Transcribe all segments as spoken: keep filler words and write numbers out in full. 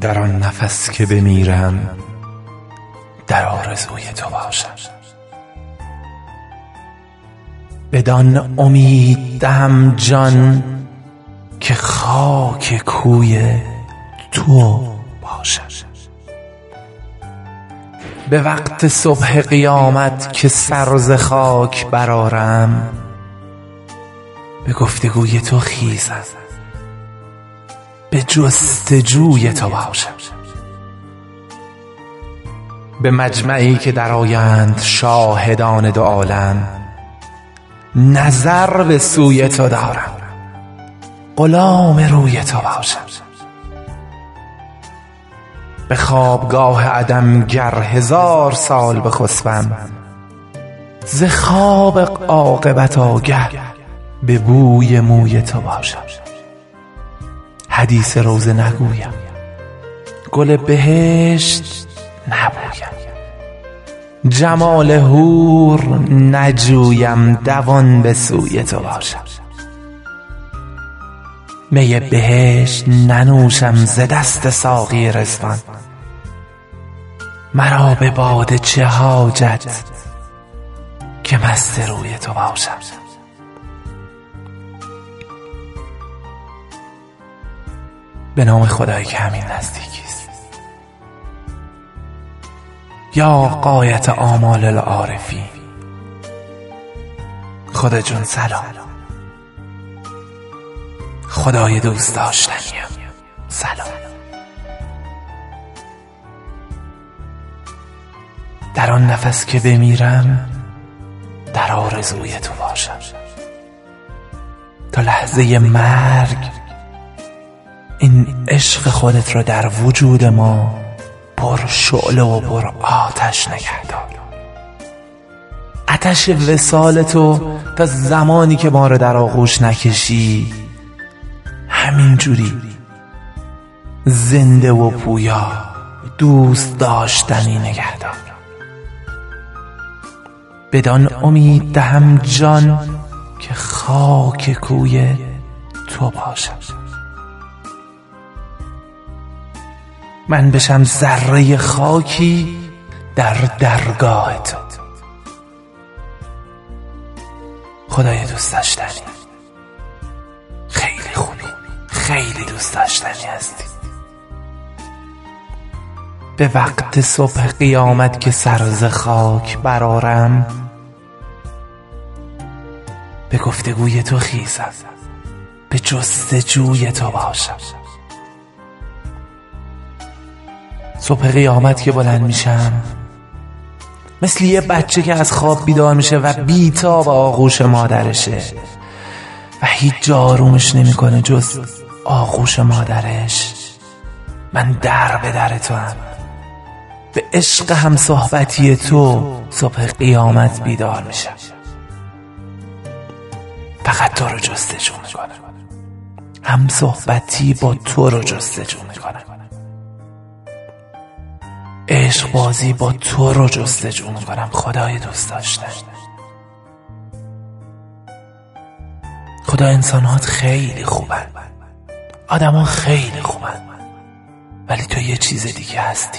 در آن نفس که بمیرم در آرزوی تو باشم. بدان امید دهم جان که خاک کوی تو باشم. به وقت صبح قیامت که سر ز خاک برآرم به گفتگوی تو خیزم، به جستجوی تو باشم. به مجمعی که درآیند شاهدان دو عالم نظر به سوی تو دارم، غلام روی تو باشم. به خوابگاه عدم گر هزار سال بخسبم ز خواب عاقبت آگه به بوی موی تو باشم. حدیث روضه نگویم، گل بهشت نبویم، جمال حور نجویم، دوان به سوی تو باشم. می بهشت ننوشم ز دست ساقی رضوان، مرا به باده چه حاجت که مست روی تو باشم. به نام خدایی که همین نزدیکیست. یا غایت آمال العارفین، خدا جون سلام. خدای دوست داشتنیم سلام. در آن نفس که بمیرم در آرزوی تو باشم. تا لحظه مرگ این عشق خودت را در وجود ما پر شعله و پر آتش نگه دار. آتش وصال تو تا زمانی که ما را در آغوش نکشی همین جوری زنده و پویا دوست داشتنی نگه دار. بدان امید دهم جان که خاک کوی تو باشم. من بشم ذره خاکی در درگاه تو. خدای دوست داشتنی، خیلی خوبی، خیلی دوست داشتنی هستی. به وقت صبح قیامت که سر ز خاک برآرم به گفتگوی تو خیزم، به جستجوی تو باشم. صبح قیامت که بلند میشم مثل یه بچه که از خواب بیدار میشه و بی‌تاب آغوش مادرشه و هیچ جا آرومش نمیکنه جز آغوش مادرش. من در به در تو هم به عشق هم صحبتی تو صبح قیامت بیدار میشم. فقط تو رو جستجو میکنم، هم صحبتی با تو رو جستجو میکنم، عشق بازی با تو رو جستجو میکنم. خدای دوست داشتن. خدا انسانات خیلی خوبن، آدم ها خیلی خوبن، ولی تو یه چیز دیگه هستی.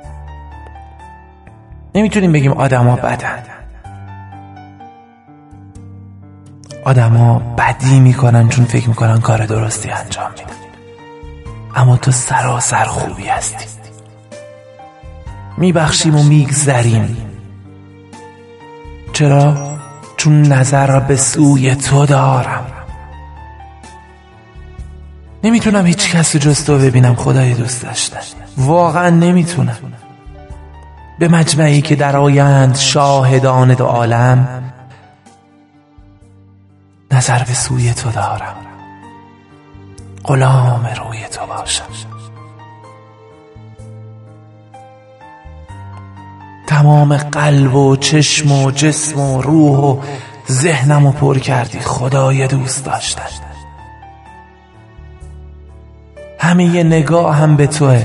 نمیتونیم بگیم آدم ها بدن. آدم ها بدی میکنن چون فکر میکنن کار درستی انجام میدن، اما تو سراسر خوبی هستی. میبخشیم و میگذریم. چرا؟ چون نظر را به سوی تو دارم. نمیتونم هیچ کس رو جز تو ببینم. خدای دوست داشتن، واقعا نمیتونم. به مجمعی که درآیند شاهدان دو عالم نظر به سوی تو دارم، غلام روی تو باشم. تمام قلب و چشم و جسم و روح و ذهنم رو پر کردی. خدای دوست داشتن، همه ی نگاه هم به توه.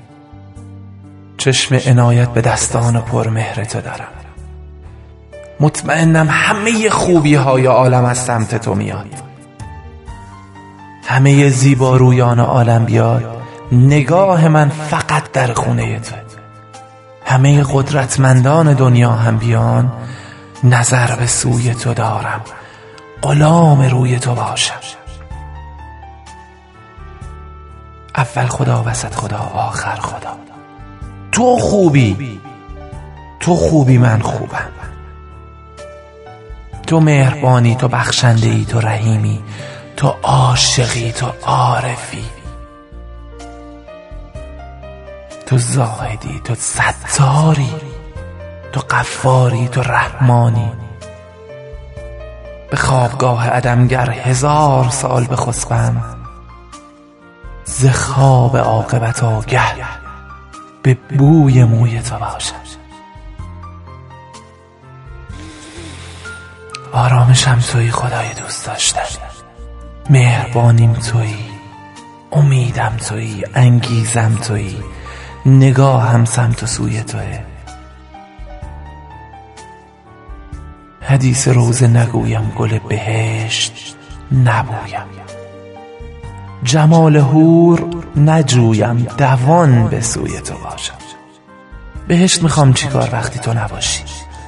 چشم عنایت به دستان و پر مهر تو دارم. مطمئنم همه خوبی های عالم از سمت تو میاد. همه زیبارویان عالم بیاد نگاه من فقط در خونه تو. همه قدرتمندان دنیا هم بیان، نظر به سوی تو دارم، غلام روی تو باشم. اول خدا، وسط خدا، آخر خدا. تو خوبی، تو خوبی، من خوبم. تو مهربانی، تو بخشنده ای، تو رحیمی، تو عاشقی، تو عارفی، تو زاهدی، تو ستاری، تو غفاری، تو رحمانی. به خوابگاه عدم گر هزار سال بخسبم، ز خواب عاقبت آگه به بوی موی تو باشم. آرامشم تویی خدای دوست داشتن، مهربانیم تویی، امیدم تویی، انگیزم تویی، نگاهم سمت و سوی تویه. حدیث روزه نگویم، گل بهشت نبویم، جمال حور نجویم، دوان به سوی تو باشم. بهشت میخوام چیکار وقتی تو نباشی؟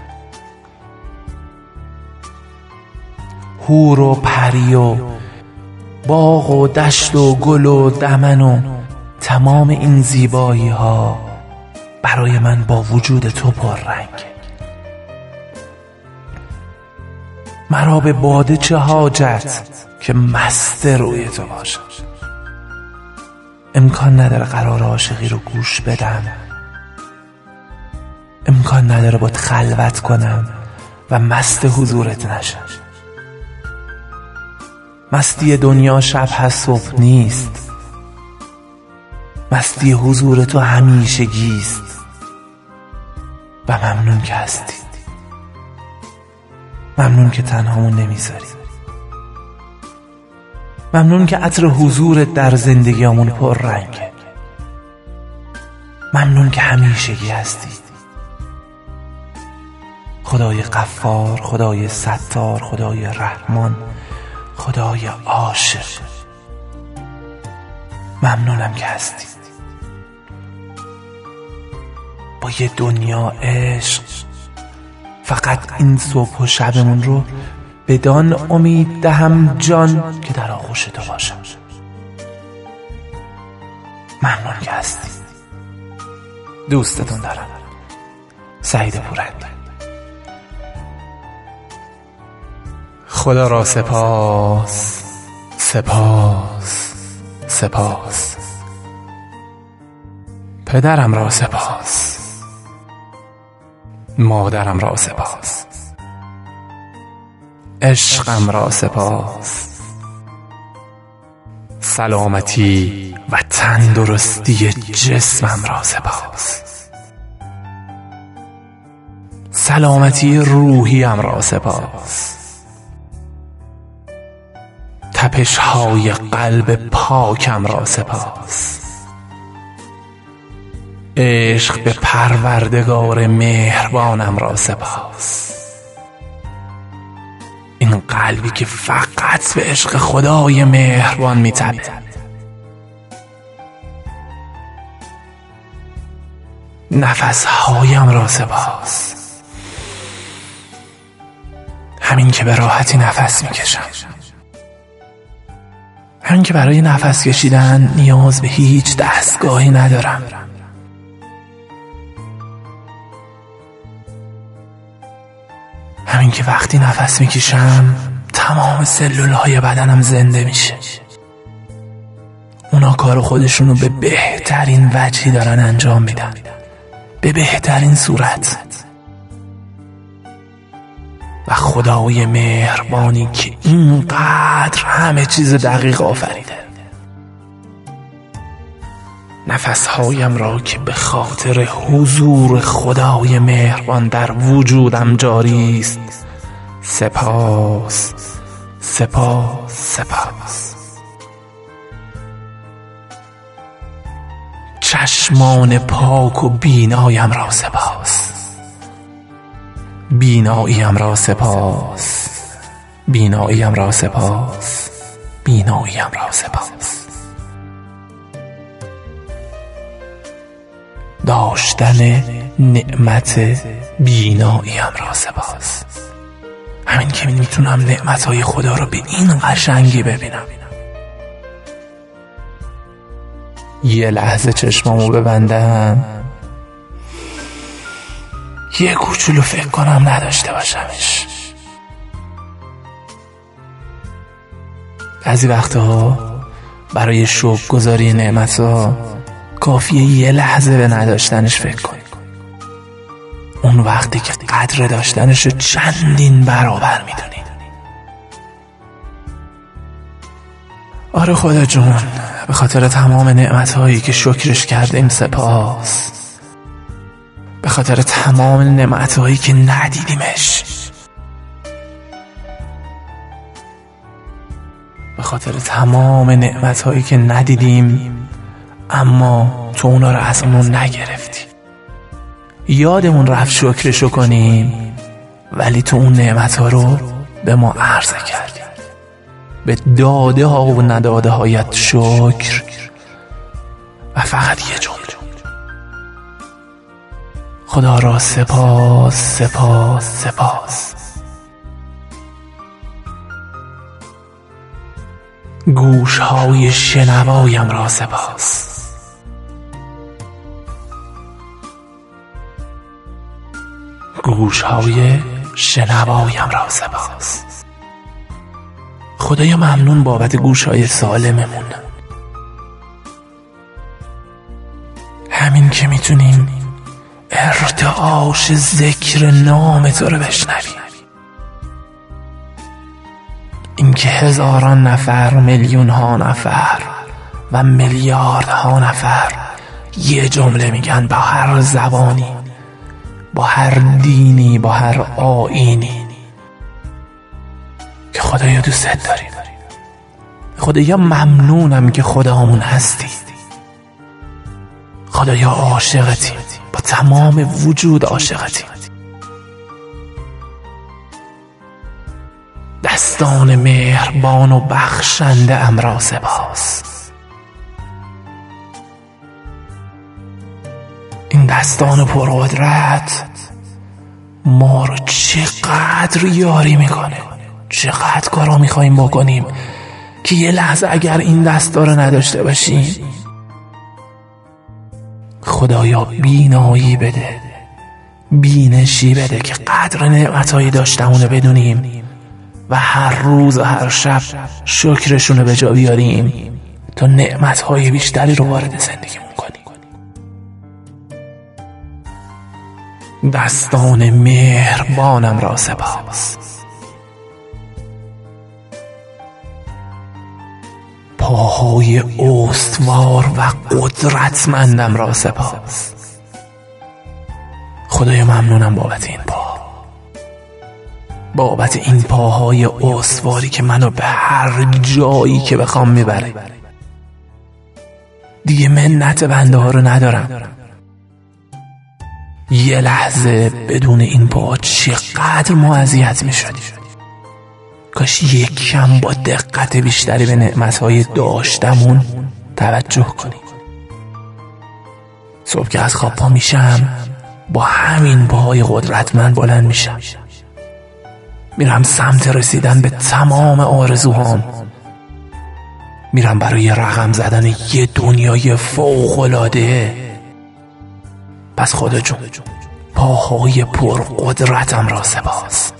حور و پری و باغ و دشت و گل و دمن و تمام این زیبایی ها برای من با وجود تو پررنگ. مرا به باده چه حاجت که مست روی تو باشم. امکان نداره قرار عاشقی رو گوش بدم، امکان نداره باید خلوت کنم و مست حضورت نشم. مستی دنیا شب هست صبح نیست، مستی حضور تو همیشگیست. و ممنون که هستی، ممنون که تنهامون نمیذاری، ممنون که عطر حضورت در زندگیامون پر رنگه، ممنون که همیشگی هستی. خدای غفار، خدای ستار، خدای رحمان، خدای عاشق، ممنونم که هستی. با یه دنیا عشق فقط این صبح و شبمون رو بدان امید دهم جان که در آغوش تو باشم. ممنون که هستی. دوستتون دارم. سعید پورند. خدا را سپاس، سپاس، سپاس. پدرم را سپاس، مادرم را سپاس، عشقم را سپاس، سلامتی و تندرستی جسمم را سپاس، سلامتی روحیم را سپاس، تپش های قلب پاکم را سپاس، عشق به پروردگار مهربانم را سپاس، این قلبی که فقط به عشق خدای مهربان میتپه، نفس هایم را سپاس، همین که به راحتی نفس میکشم، همین که برای نفس کشیدن نیاز به هیچ دستگاهی ندارم، همین که وقتی نفس میکشم تمام سلولهای بدنم زنده میشه. اونا کار خودشونو به بهترین وجهی دارن انجام میدن، به بهترین صورت. و خدای مهربانی که اینقدر همه چیز دقیق آفریده، نفسهایم را که به خاطر حضور خدای مهربان در وجودم جاری است سپاس، سپاس، سپاس. چشمان پاک و بینایم را سپاس، بیناییم را سپاس، بیناییم را سپاس، بیناییم را سپاس. داشتن نعمت بیناییم را سپاس. همین که میتونم نعمتهای خدا رو به این قشنگی ببینم. یه لحظه چشمامو ببندم، یه کوچولو فکر کنم نداشته باشمش. بعضی وقتها برای شکرگزاری نعمتها کافیه یه لحظه به نداشتنش فکر کنی. اون وقتی که قدر داشتنش رو چندین برابر میدونی. آره خدا جون، به خاطر تمام نعمتهایی که شکرش کردیم سپاس. به خاطر تمام نعمتهایی که ندیدیمش. به خاطر تمام نعمتهایی که ندیدیم اما تو اونا رو از اونو نگرفتی. یادمون رفت شکرشو کنیم ولی تو اون نعمتها رو به ما عرضه کردی. به داده ها و نداده هایت شکر. و فقط یه جمله: خدا را سپاس سپاس سپاس. گوش های شنوایم را سپاس. گوش های شنوایم را سپاس. خدایا ممنون بابت گوش های سالممون. همین که میتونیم ارتعاش ذکر نام تو رو بشنویم. اینکه هزاران نفر، میلیون ها نفر و میلیارد ها نفر یه جمله میگن با هر زبانی، با هر دینی، با هر آیینی که خدایا دوست داری. خدایا ممنونم که خدامون هستی. خدایا عاشقتیم، با تمام وجود عاشقتیم. دستان مهربان و بخشنده ام را سپاس. این دستان پرقدرت ما رو چقدر یاری میکنه. چقدر کارا میخواییم بکنیم که یه لحظه اگر این دستا رو نداشته باشیم خدایا بینایی بده، بینشی بده که قدر نعمتایی داشتمونه بدونیم و هر روز و هر شب شکرشونو به جا بیاریم تا نعمتهای بیشتری رو وارد زندگیمون کنیم. دستان مهربانم را سپاس. پاهای استوار و قدرتمندم را سپاس. خدایا ممنونم بابت این پا، بابت این پاهای استواری که منو به هر جایی که بخوام میبره. دیگه منت بنده ها رو ندارم. یه لحظه بدون این پا چقدر ما اذیت میشدیم. کاش یک کم با دقت بیشتری به نعمتهای داشتمون توجه کنیم. صبح که از خواب پا میشم با همین پاهای قدرتمند بلند میشم، میرم سمت رسیدن به تمام آرزوهام. میرم برای رقم زدن یه دنیای فوق‌العاده. پس خدا جون، پاهای پر قدرتم را سپاس.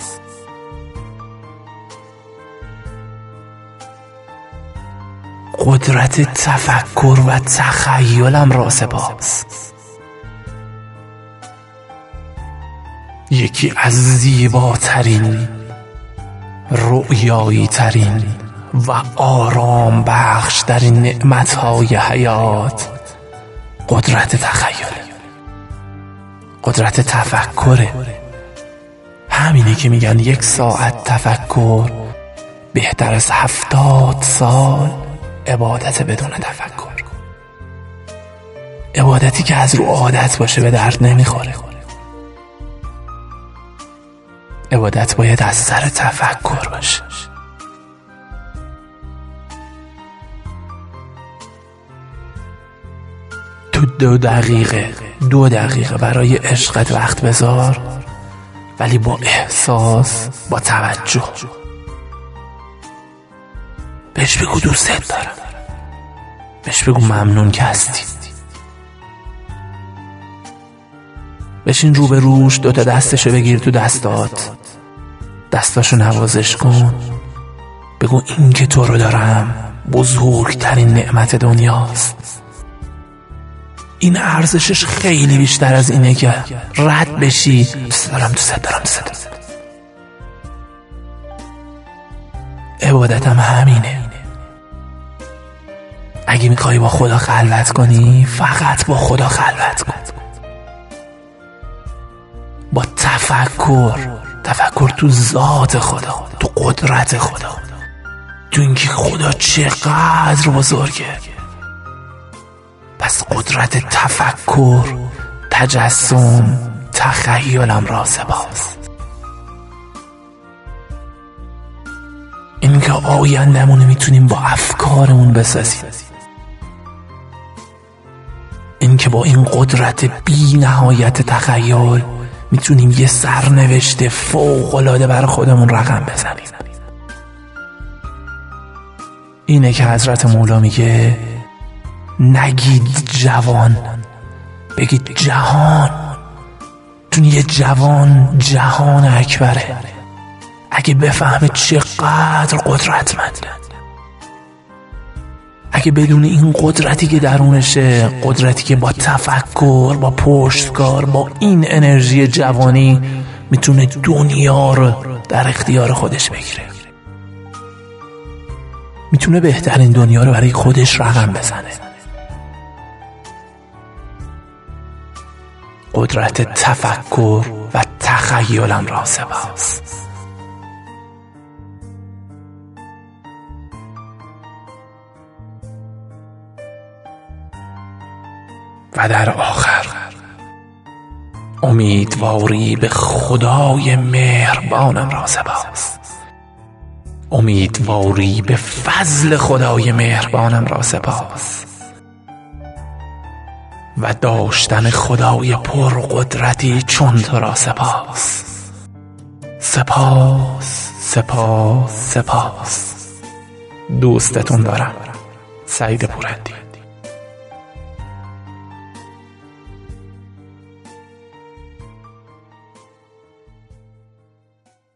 قدرت تفکر و تخیلم را سپاس. یکی از زیباترین، رؤیایی ترین و آرام بخش در این نعمتهای حیات قدرت تخیل، قدرت تفکره. همینه که میگن یک ساعت تفکر بهتر از هفتاد سال عبادت بدون تفکر. عبادتی که از رو عادت باشه به درد نمیخوره. عبادت باید از سر تفکر باشه. تو دو دقیقه دو دقیقه برای عشقت وقت بذار، ولی با احساس، با توجه. بهش بگو دوستت دارم، بهش بگو ممنون که هستی. بشین رو به روش، دوتا دستشو بگیر تو دستات، دستاشو نوازش کن، بگو این که تو رو دارم بزرگترین نعمت دنیاست. این ارزشش خیلی بیشتر از اینه که رد بشی دوست دارم دوست دارم دوست دارم. عبادتم همینه. اگه میخوای با خدا خلوت کنی، فقط با خدا خلوت کن، با تفکر تفکر تو ذات خدا، تو قدرت خدا، تو اینکه خدا چقدر بزرگه. پس قدرت تفکر، تجسم، تخیلم را سپاس. این که آیندمون میتونیم با افکارمون بسازیم، این که با این قدرت بی نهایت تخیل میتونیم یه سرنوشت فوق‌العاده بر خودمون رقم بزنیم. اینه که حضرت مولا میگه نگید جوان، بگید جهان. چون یه جوان جهان اکبره. اگه بفهمه چقدر قدرتمنده، اگه بدون این قدرتی که درونشه، قدرتی که با تفکر، با پشتکار، با این انرژی جوانی میتونه دنیا رو در اختیار خودش بگیره، میتونه بهترین دنیا رو برای خودش رقم بزنه. قدرت تفکر و تخیلم را سپاس. و در آخر امیدواری به خدای مهربانم را سپاس. امیدواری به فضل خدای مهربانم را سپاس و داشتن خدای پرقدرتی چون تو را سپاس. سپاس سپاس سپاس. دوستتون دارم. سعید پورندی.